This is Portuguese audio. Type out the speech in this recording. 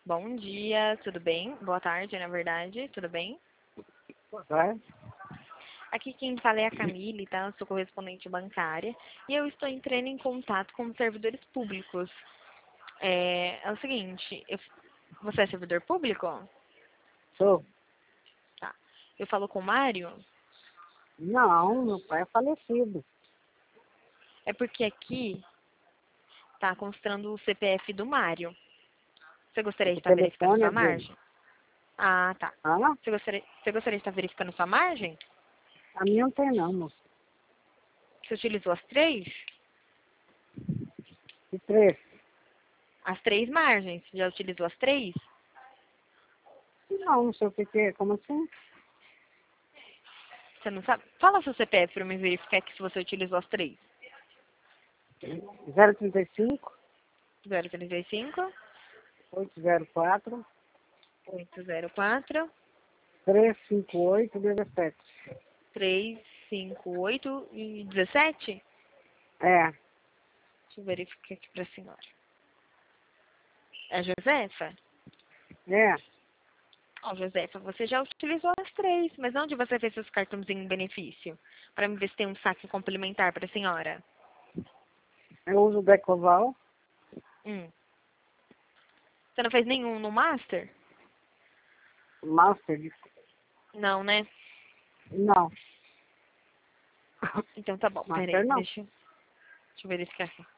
Bom dia, tudo bem? Boa tarde, na verdade, tudo bem? Boa tarde. Aqui quem fala é a Camille, tá? Eu sou correspondente bancária e eu estou entrando em contato com os servidores públicos. É o seguinte, você é servidor público? Sou. Tá. Eu falo com o Mário? Não, meu pai é falecido. É porque aqui tá constando o CPF do Mário. Você gostaria de O estar verificando telefone é sua dele. margem? Ah, tá. Ah, Você gostaria de estar verificando sua margem? a minha não tem não, moço. Você utilizou as três? De três. As três margens. Já utilizou as três? Não, não sei o que que é. Como assim? Você não sabe? Fala seu CPF para me verificar que se você utilizou as três. 035 035 804 804 358 17. 358 e 17? É, Deixa eu verificar aqui para a senhora. É a Josefa? é. Ó, Josefa, você já utilizou as três, mas onde você fez seus cartões em benefício? Para me ver se tem um saque complementar para a senhora. Eu uso o Decoval. Hum. Você não fez nenhum no Master? Master. Não, né? Não. Então tá bom, Master peraí, não. deixa eu verificar aqui.